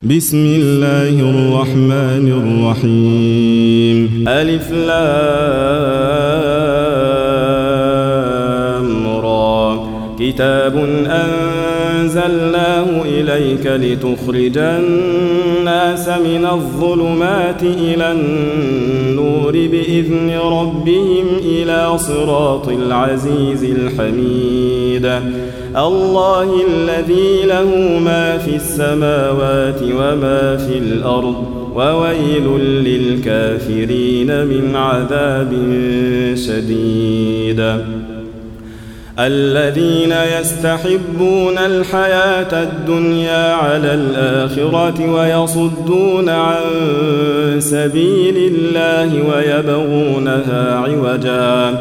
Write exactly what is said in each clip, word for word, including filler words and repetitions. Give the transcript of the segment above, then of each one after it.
بسم الله الرحمن الرحيم. ألف لام را. كتاب أنزلناه إليك لتخرج الناس من الظلمات إلى النور بإذن ربهم إلى صراط العزيز الحميد. الله الذي له ما في السماوات وما في الأرض وويل للكافرين من عذاب شديد. الذين يستحبون الحياة الدنيا على الآخرة ويصدون عن سبيل الله ويبغونها عوجا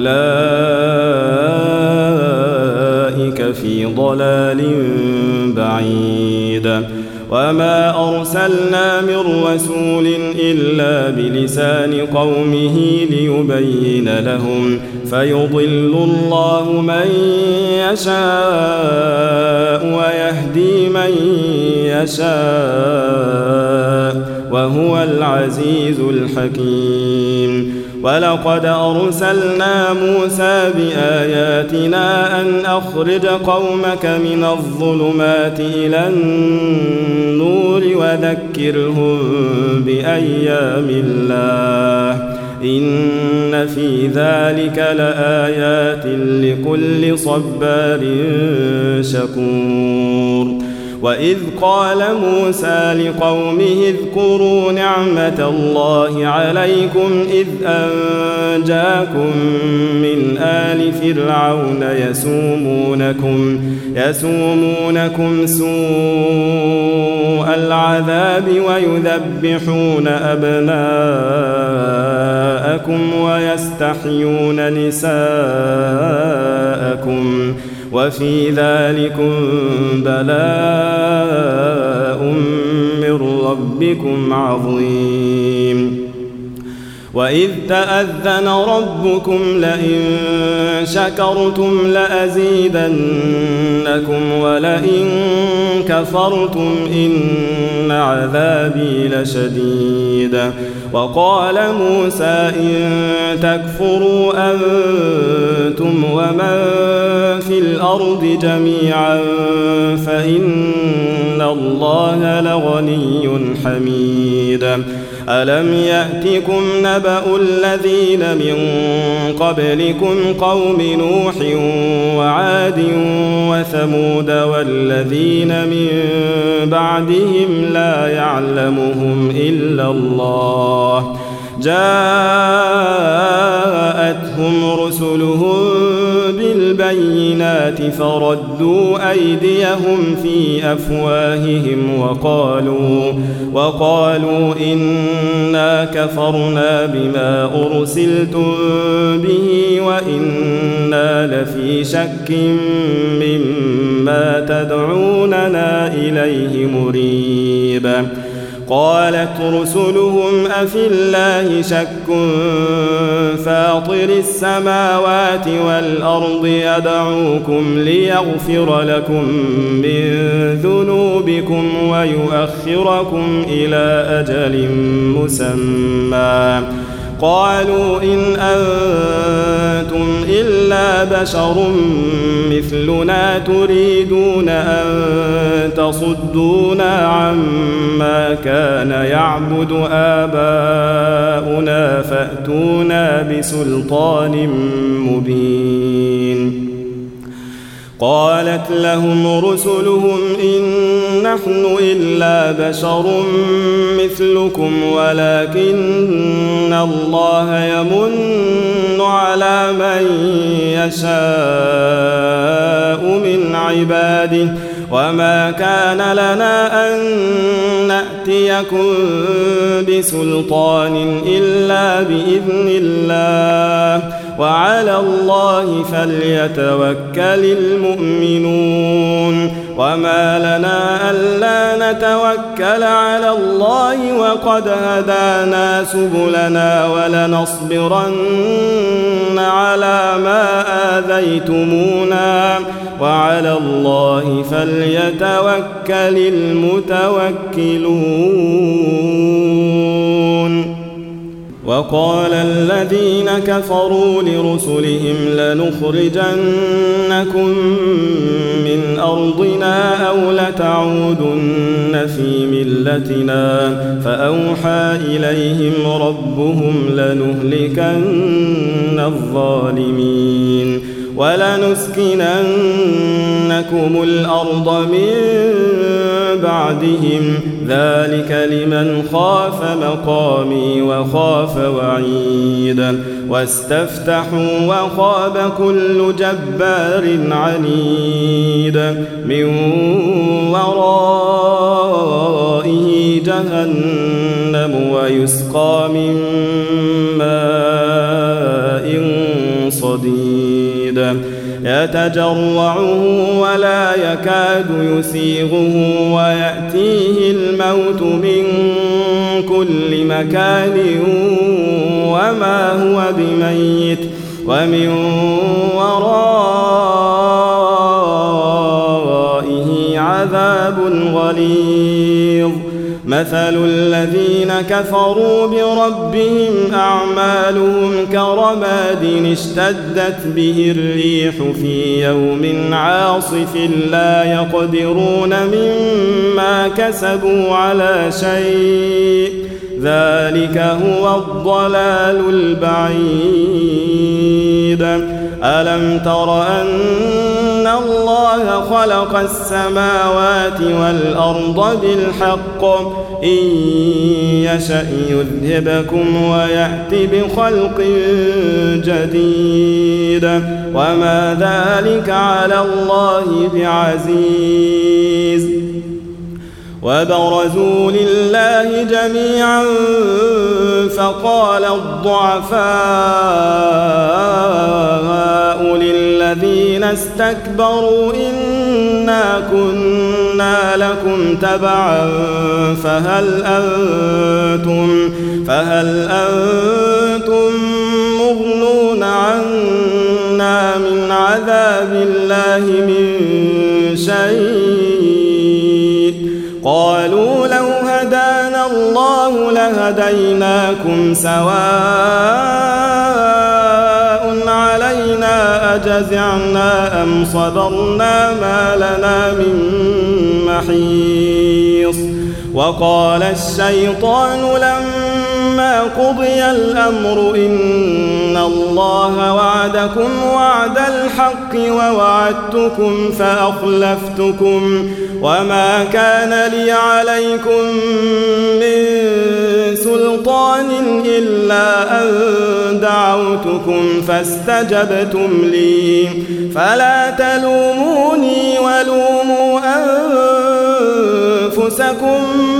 أولئك في ضلال بعيد. وما أرسلنا من رسول إلا بلسان قومه ليبين لهم فيضل الله من يشاء ويهدي من يشاء وهو العزيز الحكيم. ولقد أرسلنا موسى بآياتنا أن أخرج قومك من الظلمات إلى النور وذكرهم بأيام الله إن في ذلك لآيات لكل صبار شكور. وإذ قال موسى لقومه اذكروا نعمة الله عليكم إذ أنجاكم من آل فرعون يسومونكم, يسومونكم سوء العذاب ويذبحون أبناءكم ويستحيون نساءكم وفي ذلكم بلاء من ربكم عظيم. وإذ تأذن ربكم لئن شكرتم لأزيدنكم ولئن كفرتم إن عذابي لشديد. وقال موسى إن تكفروا أنتم ومن في الأرض جميعا فإن الله لغني حميد. ألم يأتكم نبأ الذين من قبلكم قوم نوح وعاد وثمود والذين من بعدهم لا يعلمهم إلا الله جاءتهم رسلهم بالبينات فردوا أيديهم في أفواههم وقالوا, وقالوا إنا كفرنا بما أرسلتم به وإنا لفي شك مما تدعوننا إليه مريب. قالت رسلهم أفي الله شك فاطر السماوات والأرض يدعوكم ليغفر لكم من ذنوبكم ويؤخركم إلى أجل مسمى قالوا إن أنتم إلا بشر مثلنا تريدون أن تصدونا عما كان يعبد آباؤنا فأتونا بسلطان مبين. قالت لهم رسلهم إن نحن إلا بشر مثلكم ولكن الله يمن على من يشاء من عباده وما كان لنا أن نأتيكم بسلطان إلا بإذن الله وعلى الله فليتوكل المؤمنون وما لنا ألا نتوكل على الله وقد هدانا سبلنا ولنصبرن على ما آذيتمونا وعلى الله فليتوكل المتوكلون وقال الذين كفروا لرسلهم لنخرجنكم من أرضنا أو لتعودن في ملتنا فأوحى إليهم ربهم لنهلكن الظالمين ولنسكننكم الأرض من بعدهم ذلك لمن خاف مقامي وخاف وعيد واستفتحوا وخاب كل جبار عنيد من ورائه جهنم ويسقى من ماء صديد يتجرعه ولا يكاد يسيغه ويأتيه الموت من كل مكان وما هو بميت ومن ورائه عذاب غليظ مثل الذين كفروا بربهم أعمالهم كرماد اشتدت به الريح في يوم عاصف لا يقدرون مما كسبوا على شيء ذلك هو الضلال البعيد ألم تر أن الله خلق السماوات والأرض بالحق إن يشأ يذهبكم ويأتي بخلق جديد وما ذلك على الله بعزيز وبرزوا لله جميعا فقال الضعفاء للذين استكبروا إنا كنا لكم تبعا فهل أنتم, فهل أنتم مغنون عنا من عذاب الله من شيء قالوا لو هدانا الله لهديناكم سواء علينا أجزعنا أم صبرنا ما لنا من محيص وقال الشيطان لما قضي الأمر إن الله وعدكم وعد الحق ووعدتكم فأخلفتكم وما كان لي عليكم من سلطان إلا أن دعوتكم فاستجبتم لي فلا تلوموني ولوموا أنفسكم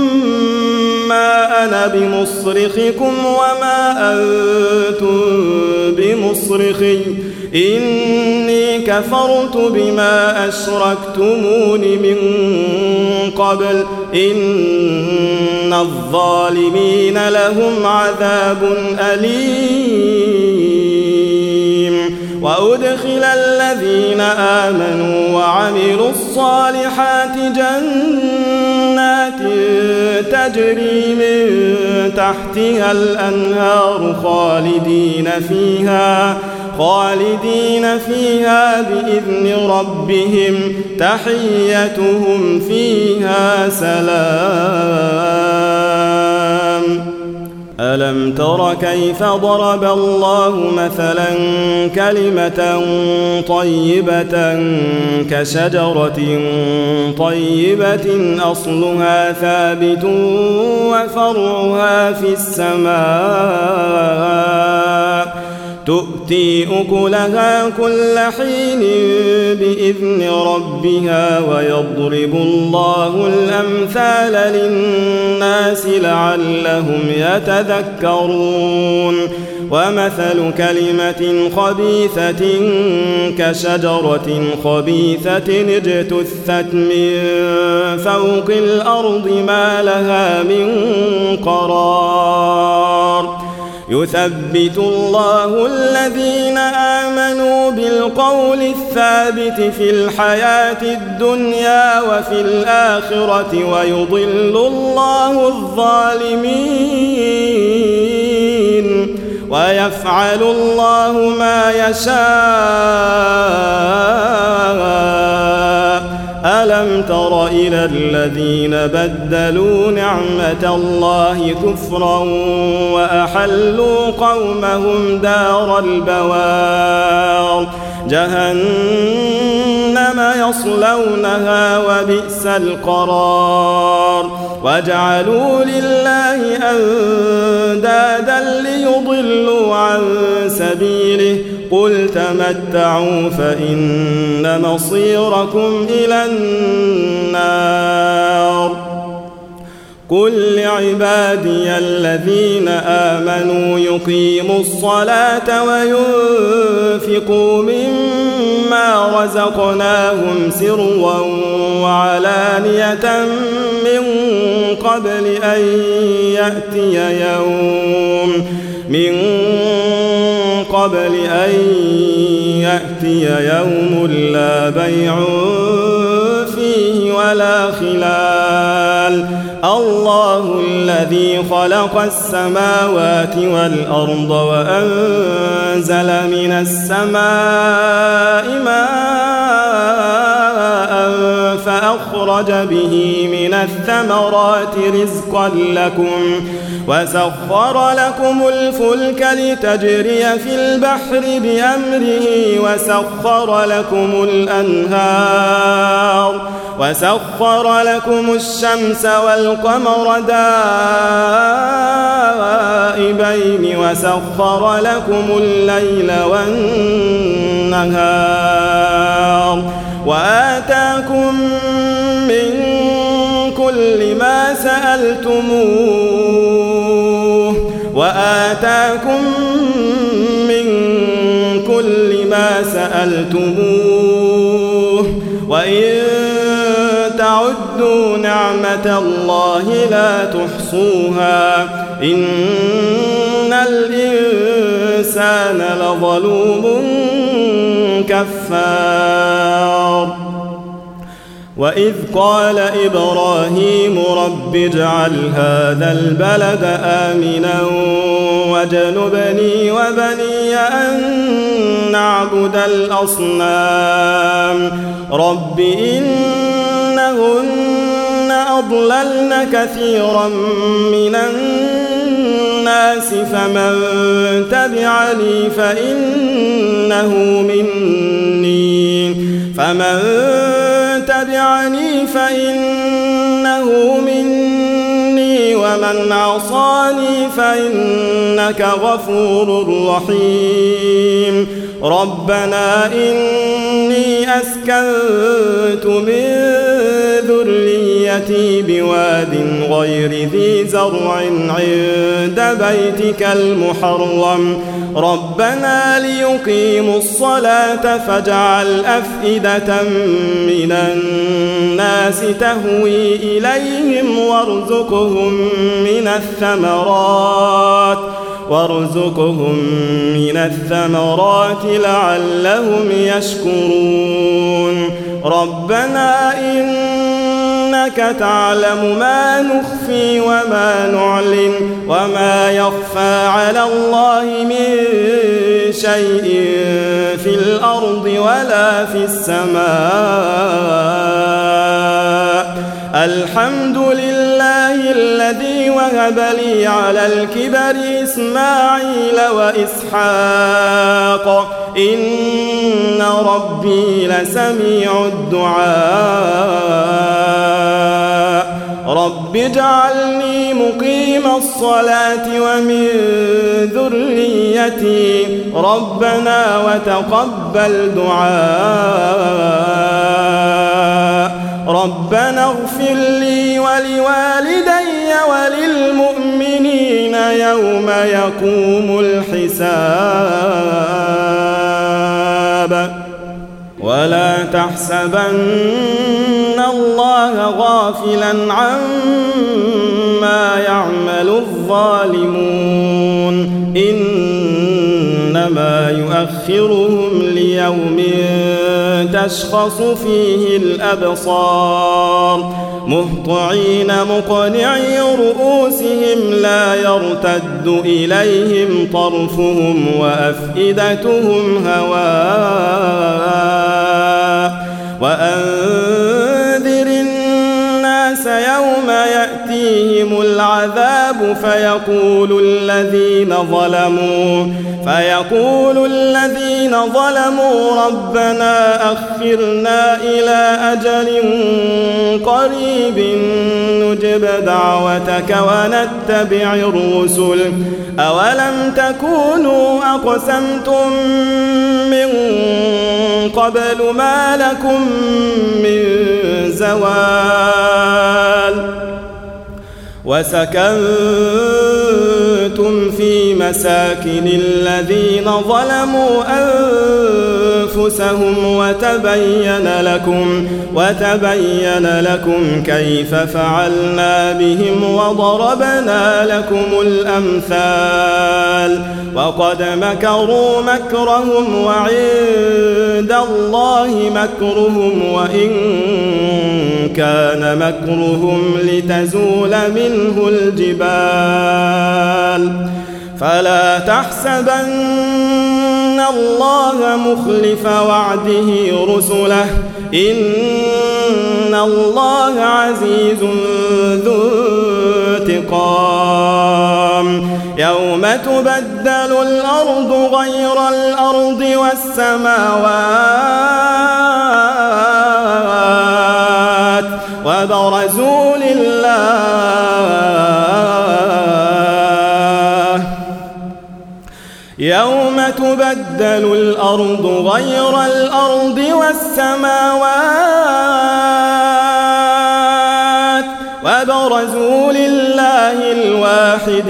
ما أنا بمصرخكم وما أنتم بمصرخي إني كفرت بما أشركتمون من قبل إن الظالمين لهم عذاب أليم وأدخل الذين آمنوا وعملوا الصالحات جنات تجري من تحتها الأنهار خالدين فيها خالدين فيها بإذن ربهم تحيتهم فيها سلام ألم تر كيف ضرب الله مثلا كلمة طيبة كشجرة طيبة أصلها ثابت وفرعها في السماء تؤتي أكلها كل حين بإذن ربها ويضرب الله الأمثال للناس لعلهم يتذكرون ومثل كلمة خبيثة كشجرة خبيثة اجتثت من فوق الأرض ما لها من قرار يثبت الله الذين آمنوا بالقول الثابت في الحياة الدنيا وفي الآخرة ويضل الله الظالمين ويفعل الله ما يشاء ألم تر إلى الذين بدلوا نعمة الله كفرا وأحلوا قومهم دار البوار جهنم يصلونها وبئس القرار وجعلوا لله أندادا ليضلوا عن سبيله قل تمتعوا فإن مصيركم إلى النار قل لعبادي الذين آمنوا يقيموا الصلاة وينفقوا مما رزقناهم سرا وعلانية من قبل أن يأتي يوم من قبل أن يأتي يوم لا بيع فيه ولا خلال الله الذي خلق السماوات والأرض وأنزل من السماء ماء فأخرج به من الثمرات رزقا لكم وسخر لكم الفلك لتجري في البحر بأمره وسخر لكم الأنهار وسخر لكم الشمس والقمر دائبين وسخر لكم الليل والنهار وآتاكم من كل ما سألتموه وآتاكم من كل ما سألتموه وإن تعدوا نعمة الله لا تحصوها إن الإنسان لظلوم كفار وإذ قال إبراهيم رب اجعل هذا البلد آمنا واجنبني وبني أن نعبد الأصنام رب إنهن أضللن كثيرا من الناس فمن تبعني فإنه مني فمن تبعني فإنه مني ومن عصاني فإنك غفور رحيم ربنا إني أسكنت من ذريتي بواد غير ذي زرع عند بيتك المحرم ربنا ليقيموا الصلاة فاجعل أفئدة من الناس تهوي إليهم وارزقهم من الثمرات وارزقهم من الثمرات لعلهم يشكرون ربنا إنك تعلم ما نخفي وما نعلن وما يخفى على الله من شيء في الأرض ولا في السماء الحمد لله الذي وهب لي على الكبر إسماعيل وإسحاق إن ربي لسميع الدعاء رب اجعلني مقيم الصلاة ومن ذريتي ربنا وتقبل دعاء ربنا اغفر لي ولوالدي وللمؤمنين يوم يقوم الحساب ولا تحسبن الله غافلا عما يعمل الظالمون إنما يؤخرهم ليوم تشخص فيه الأبصار مهطعين مقنعي رؤوسهم لا يرتد إليهم طرفهم وأفئدتهم هواء وأنذر الناس يوم يأتيهم العذاب فيقول الذين ظلموا فيقول الذين ظلموا ربنا أخرنا إلى أجل قريب نجب دعوتك ونتبع الرسل أولم تكونوا أقسمتم من قبل ما لكم من زوال وسكنتم في مساكن الذين ظلموا أنفسهم وتبين لكم وتبين لكم كيف فعلنا بهم وضربنا لكم الأمثال وقد مكروا مكرهم وعند الله مكرهم وإن كان مكرهم لتزول منه الجبال فلا تحسبن الله مخلف وعده رسله إن الله عزيز ذو انتقام يوم تبدل الأرض غير الأرض والسماوات وبرزوا لله يوم تبدل الأرض غير الأرض والسماوات وبرزوا لله الواحد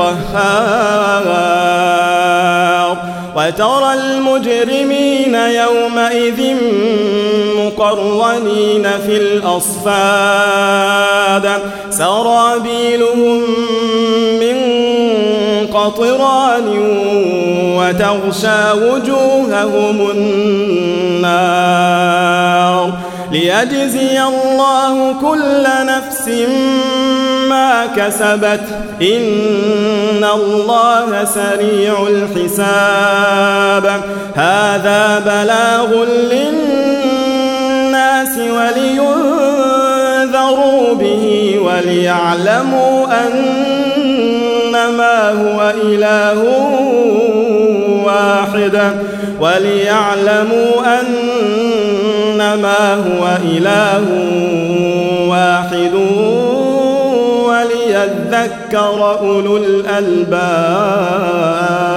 القهار وترى المجرمين يومئذ مقرنين في الأصفاد سرابيلهم من قطران وتغشى وجوههم النار ليجزي الله كل نفس ما كسبت إن الله سريع الحساب هذا بلاغ للناس ولينذروا به وليعلموا أنما هو إله واحد وليعلموا أنما هو إله واحد وليذكر أولو الألباب.